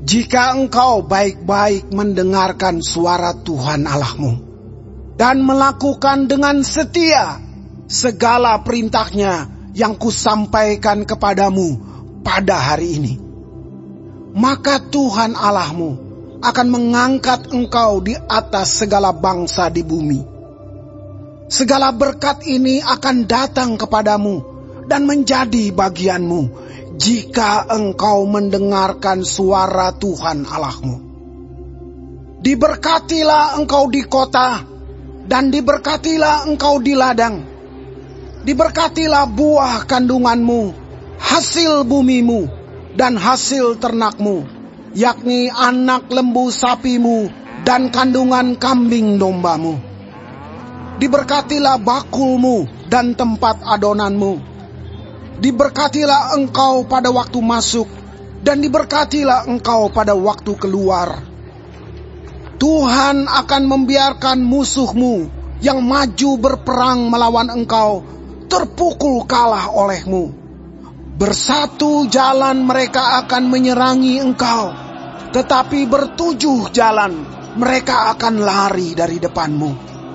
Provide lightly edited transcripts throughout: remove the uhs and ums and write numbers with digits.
Jika engkau baik-baik mendengarkan suara Tuhan Allahmu dan melakukan dengan setia segala perintahnya yang kusampaikan kepadamu pada hari ini, maka Tuhan Allahmu akan mengangkat engkau di atas segala bangsa di bumi. Segala berkat ini akan datang kepadamu dan menjadi bagianmu jika engkau mendengarkan suara Tuhan Allahmu. Diberkatilah engkau di kota dan diberkatilah engkau di ladang. Diberkatilah buah kandunganmu, hasil bumimu, dan hasil ternakmu, yakni anak lembu sapimu dan kandungan kambing dombamu. Diberkatilah bakulmu dan tempat adonanmu. Diberkatilah engkau pada waktu masuk, dan diberkatilah engkau pada waktu keluar. Tuhan akan membiarkan musuhmu yang maju berperang melawan engkau terpukul kalah olehmu. Bersatu jalan mereka akan menyerangi engkau, tetapi bertujuh jalan mereka akan lari dari depanmu.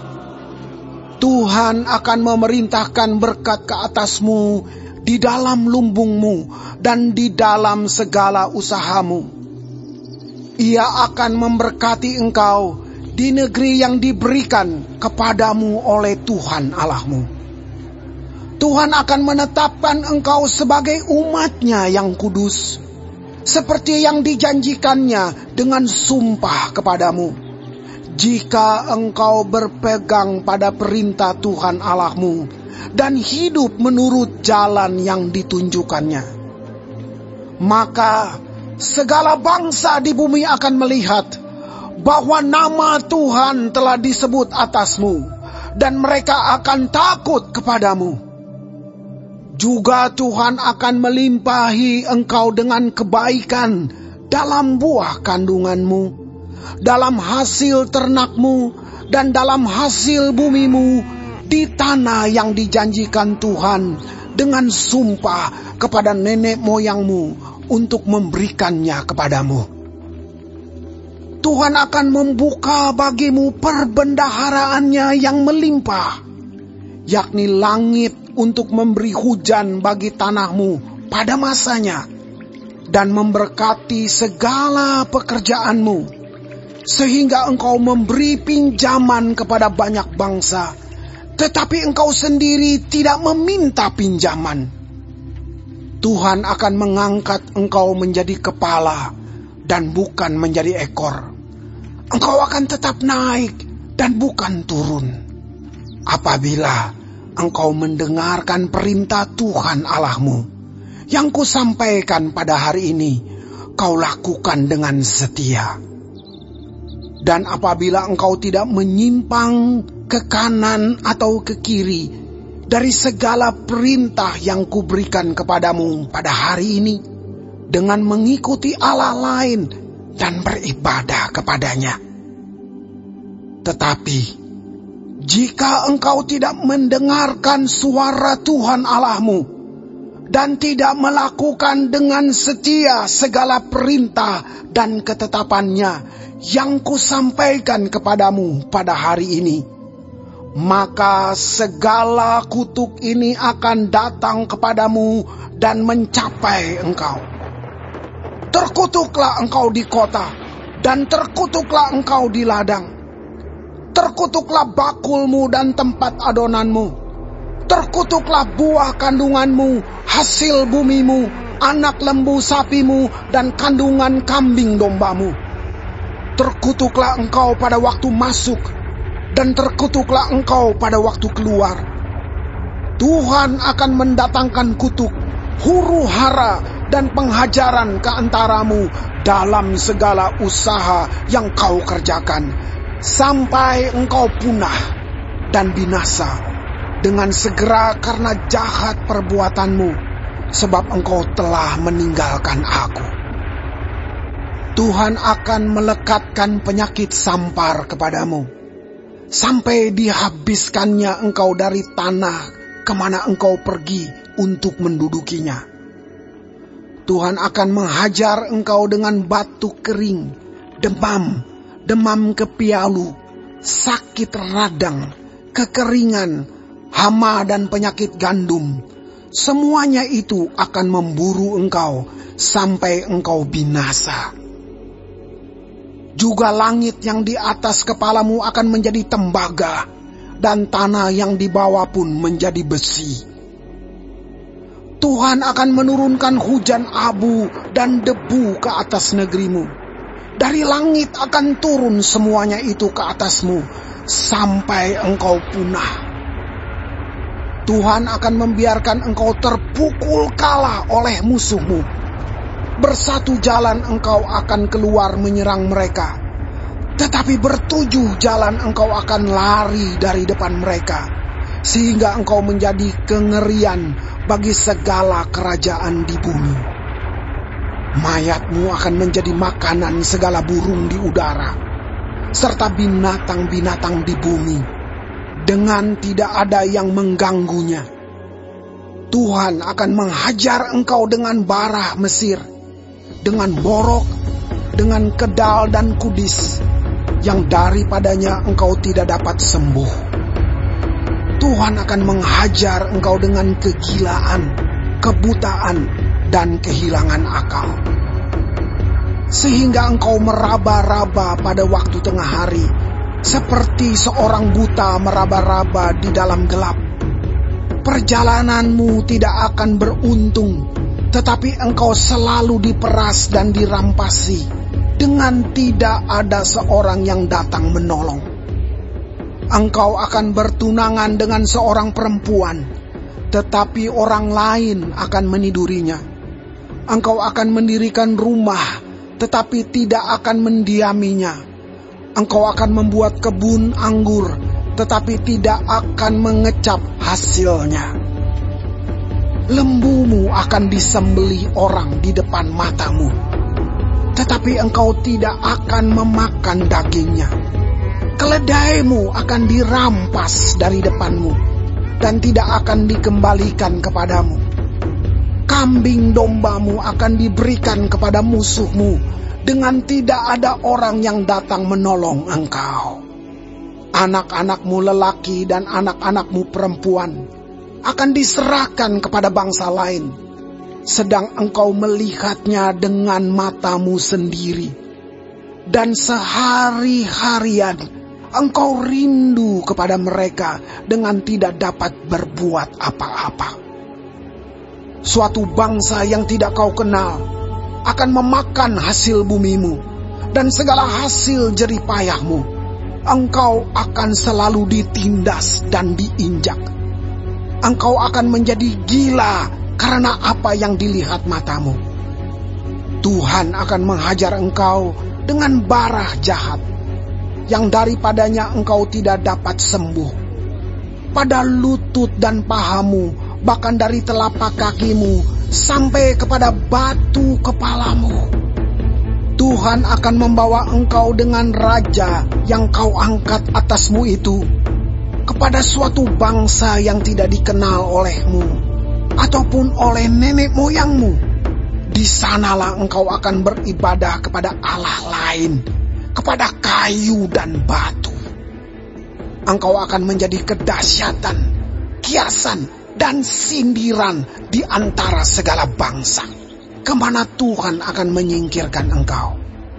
Tuhan akan memerintahkan berkat ke atasmu di dalam lumbungmu dan di dalam segala usahamu. Ia akan memberkati engkau di negeri yang diberikan kepadamu oleh Tuhan Allahmu. Tuhan akan menetapkan engkau sebagai umat-Nya yang kudus, seperti yang dijanjikannya dengan sumpah kepadamu, jika engkau berpegang pada perintah Tuhan Allahmu dan hidup menurut jalan yang ditunjukkannya. Maka segala bangsa di bumi akan melihat bahwa nama Tuhan telah disebut atasmu, dan mereka akan takut kepadamu. Juga Tuhan akan melimpahi engkau dengan kebaikan dalam buah kandunganmu, dalam hasil ternakmu, dan dalam hasil bumimu, di tanah yang dijanjikan Tuhan dengan sumpah kepada nenek moyangmu untuk memberikannya kepadamu. Tuhan akan membuka bagimu perbendaharaannya yang melimpah, yakni langit untuk memberi hujan bagi tanahmu pada masanya, dan memberkati segala pekerjaanmu, sehingga engkau memberi pinjaman kepada banyak bangsa, tetapi engkau sendiri tidak meminta pinjaman. Tuhan akan mengangkat engkau menjadi kepala dan bukan menjadi ekor. Engkau akan tetap naik dan bukan turun. Apabila engkau mendengarkan perintah Tuhan Allahmu yang kusampaikan pada hari ini, kau lakukan dengan setia. Dan apabila engkau tidak menyimpang ke kanan atau ke kiri dari segala perintah yang kuberikan kepadamu pada hari ini, dengan mengikuti Allah lain dan beribadah kepadanya. Tetapi jika engkau tidak mendengarkan suara Tuhan Allahmu dan tidak melakukan dengan setia segala perintah dan ketetapannya yang kusampaikan kepadamu pada hari ini, maka segala kutuk ini akan datang kepadamu dan mencapai engkau. Terkutuklah engkau di kota, dan terkutuklah engkau di ladang. Terkutuklah bakulmu dan tempat adonanmu. Terkutuklah buah kandunganmu, hasil bumimu, anak lembu sapimu, dan kandungan kambing dombamu. Terkutuklah engkau pada waktu masuk, dan terkutuklah engkau pada waktu keluar. Tuhan akan mendatangkan kutuk, huru hara, dan penghajaran ke antaramu dalam segala usaha yang kau kerjakan, sampai engkau punah dan binasa dengan segera karena jahat perbuatanmu, sebab engkau telah meninggalkan aku. Tuhan akan melekatkan penyakit sampar kepadamu, sampai dihabiskannya engkau dari tanah kemana engkau pergi untuk mendudukinya. Tuhan akan menghajar engkau dengan batuk kering, demam kepialu, sakit radang, kekeringan, hama dan penyakit gandum. Semuanya itu akan memburu engkau sampai engkau binasa. Juga langit yang di atas kepalamu akan menjadi tembaga, dan tanah yang di bawah pun menjadi besi. Tuhan akan menurunkan hujan abu dan debu ke atas negerimu. Dari langit akan turun semuanya itu ke atasmu, sampai engkau punah. Tuhan akan membiarkan engkau terpukul kalah oleh musuhmu. Bersatu jalan engkau akan keluar menyerang mereka, tetapi bertujuh jalan engkau akan lari dari depan mereka, sehingga engkau menjadi kengerian bagi segala kerajaan di bumi. Mayatmu akan menjadi makanan segala burung di udara, serta binatang-binatang di bumi, dengan tidak ada yang mengganggunya. Tuhan akan menghajar engkau dengan bara Mesir, dengan borok, dengan kedal dan kudis, yang daripadanya engkau tidak dapat sembuh. Tuhan akan menghajar engkau dengan kegilaan, kebutaan, dan kehilangan akal, sehingga engkau meraba-raba pada waktu tengah hari, seperti seorang buta meraba-raba di dalam gelap. Perjalananmu tidak akan beruntung, tetapi engkau selalu diperas dan dirampasi, dengan tidak ada seorang yang datang menolong. Engkau akan bertunangan dengan seorang perempuan, tetapi orang lain akan menidurinya. Engkau akan mendirikan rumah, tetapi tidak akan mendiaminya. Engkau akan membuat kebun anggur, tetapi tidak akan mengecap hasilnya. Lembumu akan disembelih orang di depan matamu, tetapi engkau tidak akan memakan dagingnya. Keledaimu akan dirampas dari depanmu, dan tidak akan dikembalikan kepadamu. Kambing dombamu akan diberikan kepada musuhmu, dengan tidak ada orang yang datang menolong engkau. Anak-anakmu lelaki dan anak-anakmu perempuan akan diserahkan kepada bangsa lain, sedang engkau melihatnya dengan matamu sendiri. Dan sehari-harian engkau rindu kepada mereka dengan tidak dapat berbuat apa-apa. Suatu bangsa yang tidak kau kenal akan memakan hasil bumimu dan segala hasil jerih payahmu. Engkau akan selalu ditindas dan diinjak. Engkau akan menjadi gila karena apa yang dilihat matamu. Tuhan akan menghajar engkau dengan bara jahat, yang daripadanya engkau tidak dapat sembuh. Pada lutut dan pahamu, bahkan dari telapak kakimu, sampai kepada batu kepalamu. Tuhan akan membawa engkau dengan raja yang kau angkat atasmu itu kepada suatu bangsa yang tidak dikenal olehmu ataupun oleh nenek moyangmu. Di sanalah engkau akan beribadah kepada Allah lain, kepada kayu dan batu. Engkau akan menjadi kedahsyatan, kiasan, dan sindiran di antara segala bangsa, kemana Tuhan akan menyingkirkan engkau.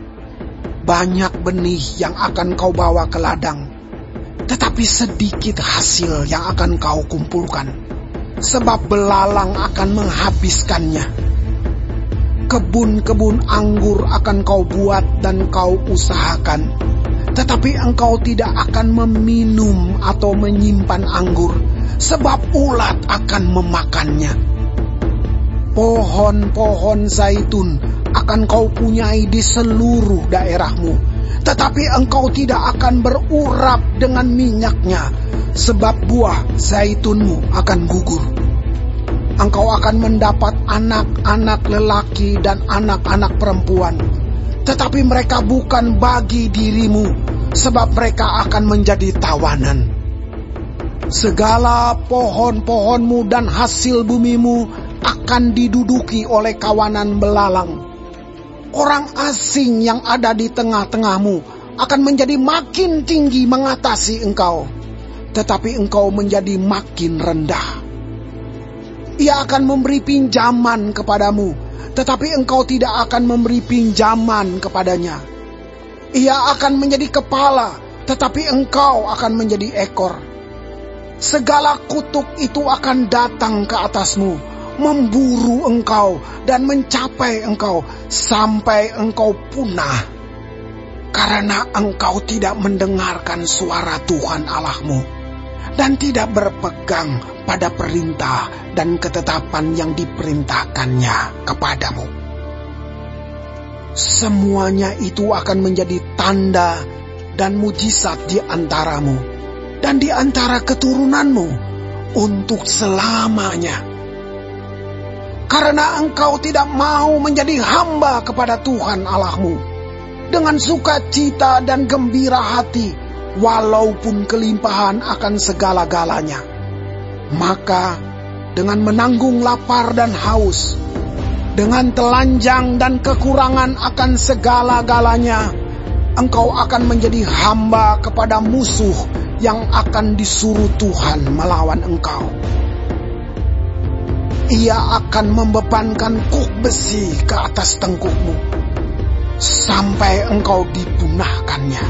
Banyak benih yang akan kau bawa ke ladang, tetapi sedikit hasil yang akan kau kumpulkan, sebab belalang akan menghabiskannya. Kebun-kebun anggur akan kau buat dan kau usahakan, tetapi engkau tidak akan meminum atau menyimpan anggur, sebab ulat akan memakannya. Pohon-pohon zaitun akan kau punyai di seluruh daerahmu, tetapi engkau tidak akan berurap dengan minyaknya, sebab buah zaitunmu akan gugur. Engkau akan mendapat anak-anak lelaki dan anak-anak perempuan, tetapi mereka bukan bagi dirimu, sebab mereka akan menjadi tawanan. Segala pohon-pohonmu dan hasil bumimu akan diduduki oleh kawanan belalang. Orang asing yang ada di tengah-tengahmu akan menjadi makin tinggi mengatasi engkau, tetapi engkau menjadi makin rendah. Ia akan memberi pinjaman kepadamu, tetapi engkau tidak akan memberi pinjaman kepadanya. Ia akan menjadi kepala, tetapi engkau akan menjadi ekor. Segala kutuk itu akan datang ke atasmu, memburu engkau dan mencapai engkau sampai engkau punah, karena engkau tidak mendengarkan suara Tuhan Allahmu dan tidak berpegang pada perintah dan ketetapan yang diperintahkannya kepadamu. Semuanya itu akan menjadi tanda dan mujizat di antaramu dan di antara keturunanmu untuk selamanya. Karena engkau tidak mau menjadi hamba kepada Tuhan Allahmu dengan sukacita dan gembira hati, walaupun kelimpahan akan segala-galanya. Maka dengan menanggung lapar dan haus, dengan telanjang dan kekurangan akan segala-galanya, engkau akan menjadi hamba kepada musuh yang akan disuruh Tuhan melawan engkau. Ia akan membebankan kuk besi ke atas tengkukmu, sampai engkau dipunahkannya.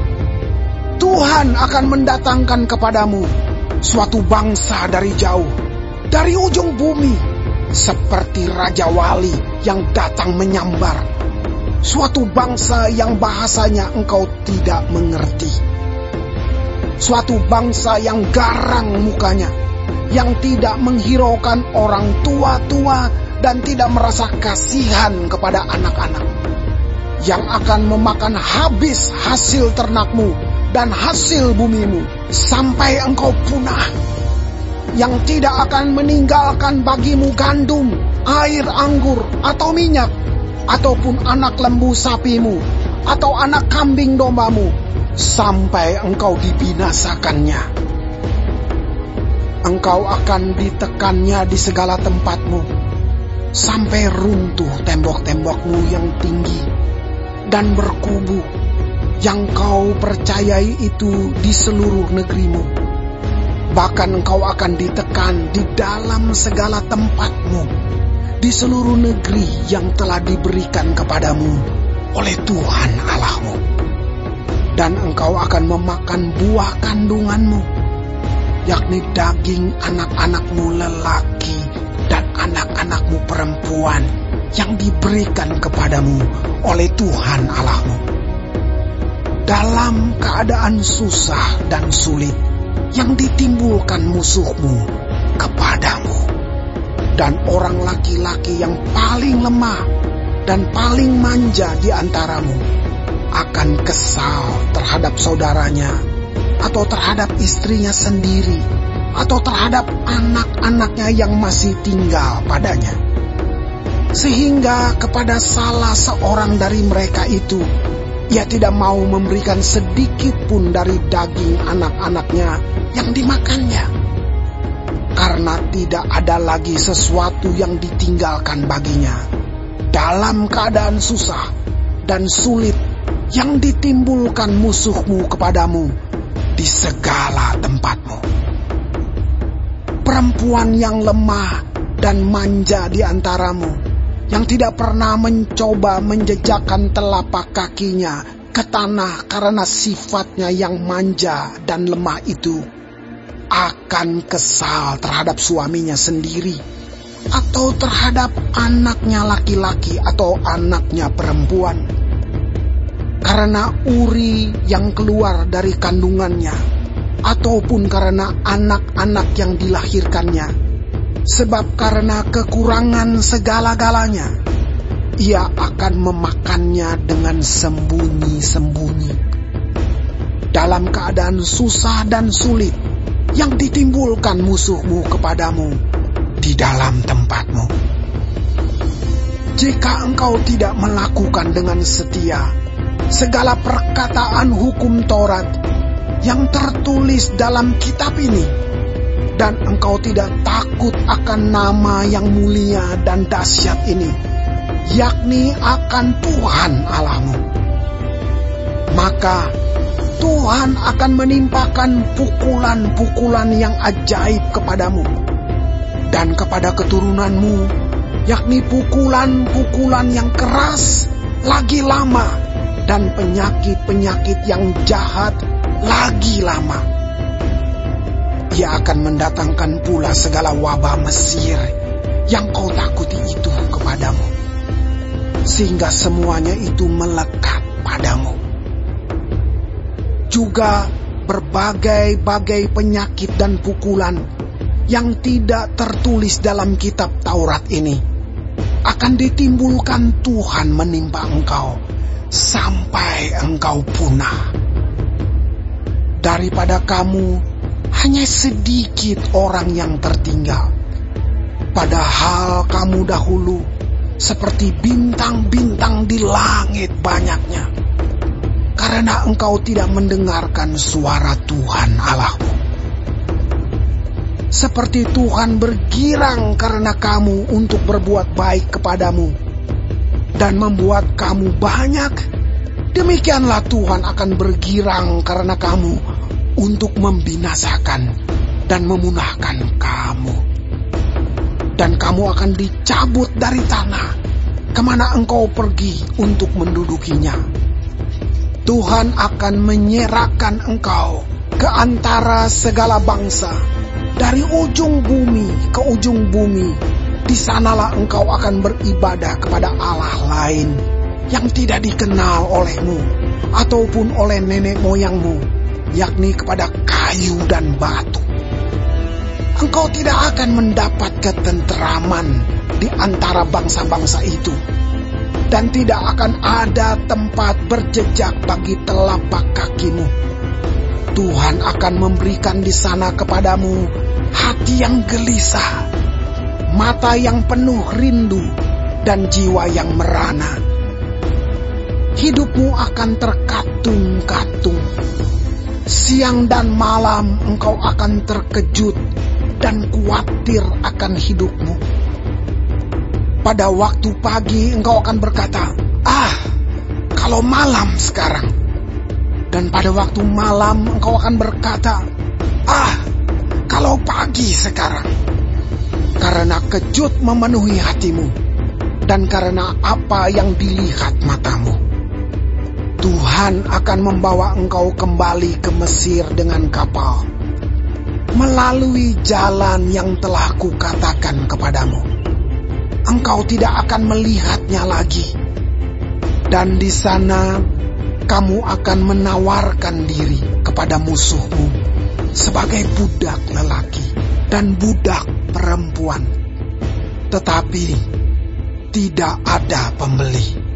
Tuhan akan mendatangkan kepadamu suatu bangsa dari jauh, dari ujung bumi, seperti Raja Wali yang datang menyambar, suatu bangsa yang bahasanya engkau tidak mengerti, suatu bangsa yang garang mukanya, yang tidak menghiraukan orang tua-tua dan tidak merasa kasihan kepada anak-anak, yang akan memakan habis hasil ternakmu dan hasil bumimu sampai engkau punah, yang tidak akan meninggalkan bagimu gandum, air anggur atau minyak, ataupun anak lembu sapimu atau anak kambing dombamu, sampai engkau dibinasakannya. Engkau akan ditekannya di segala tempatmu, sampai runtuh tembok-tembokmu yang tinggi dan berkubu, yang kau percayai itu di seluruh negerimu. Bahkan engkau akan ditekan di dalam segala tempatmu, di seluruh negeri yang telah diberikan kepadamu oleh Tuhan Allahmu. Dan engkau akan memakan buah kandunganmu, yakni daging anak-anakmu lelaki dan anak-anakmu perempuan yang diberikan kepadamu oleh Tuhan Allahmu. Dalam keadaan susah dan sulit yang ditimbulkan musuhmu kepadamu, dan orang laki-laki yang paling lemah dan paling manja di antaramu akan kesal terhadap saudaranya, atau terhadap istrinya sendiri, atau terhadap anak-anaknya yang masih tinggal padanya, sehingga kepada salah seorang dari mereka itu ia tidak mau memberikan sedikit pun dari daging anak-anaknya yang dimakannya, karena tidak ada lagi sesuatu yang ditinggalkan baginya dalam keadaan susah dan sulit yang ditimbulkan musuhmu kepadamu di segala tempatmu. Perempuan yang lemah dan manja di antaramu, yang tidak pernah mencoba menjejakkan telapak kakinya ke tanah karena sifatnya yang manja dan lemah itu, akan kesal terhadap suaminya sendiri, atau terhadap anaknya laki-laki atau anaknya perempuan, karena uri yang keluar dari kandungannya, ataupun karena anak-anak yang dilahirkannya, sebab karena kekurangan segala-galanya, ia akan memakannya dengan sembunyi-sembunyi. Dalam keadaan susah dan sulit yang ditimbulkan musuhmu kepadamu di dalam tempatmu. Jika engkau tidak melakukan dengan setia segala perkataan hukum Taurat yang tertulis dalam kitab ini, dan engkau tidak takut akan nama yang mulia dan dahsyat ini, yakni akan Tuhan Allahmu. Maka Tuhan akan menimpakan pukulan-pukulan yang ajaib kepadamu dan kepada keturunanmu, yakni pukulan-pukulan yang keras lagi lama dan penyakit-penyakit yang jahat lagi lama. Ia akan mendatangkan pula segala wabah Mesir yang kau takuti itu kepadamu, sehingga semuanya itu melekat padamu. Juga berbagai-bagai penyakit dan pukulan yang tidak tertulis dalam kitab Taurat ini akan ditimbulkan Tuhan menimpa engkau sampai engkau punah. Daripada kamu hanya sedikit orang yang tertinggal, padahal kamu dahulu seperti bintang-bintang di langit banyaknya, karena engkau tidak mendengarkan suara Tuhan Allahmu. Seperti Tuhan bergirang karena kamu untuk berbuat baik kepadamu dan membuat kamu banyak, demikianlah Tuhan akan bergirang karena kamu untuk membinasakan dan memunahkan kamu. Dan kamu akan dicabut dari tanah kemana engkau pergi untuk mendudukinya. Tuhan akan menyerahkan engkau ke antara segala bangsa, dari ujung bumi ke ujung bumi. Di sanalah engkau akan beribadah kepada Allah lain yang tidak dikenal olehmu ataupun oleh nenek moyangmu, yakni kepada kayu dan batu. Engkau tidak akan mendapat ketenteraman di antara bangsa-bangsa itu, dan tidak akan ada tempat berjejak bagi telapak kakimu. Tuhan akan memberikan di sana kepadamu hati yang gelisah, mata yang penuh rindu, dan jiwa yang merana. Hidupmu akan terkatung-katung. Siang dan malam engkau akan terkejut dan khawatir akan hidupmu. Pada waktu pagi engkau akan berkata, kalau malam sekarang. Dan pada waktu malam engkau akan berkata, kalau pagi sekarang. Karena kejut memenuhi hatimu, dan karena apa yang dilihat matamu. Tuhan akan membawa engkau kembali ke Mesir dengan kapal, melalui jalan yang telah kukatakan kepadamu. Engkau tidak akan melihatnya lagi. Dan di sana kamu akan menawarkan diri kepada musuhmu sebagai budak lelaki dan budak perempuan, tetapi tidak ada pembeli.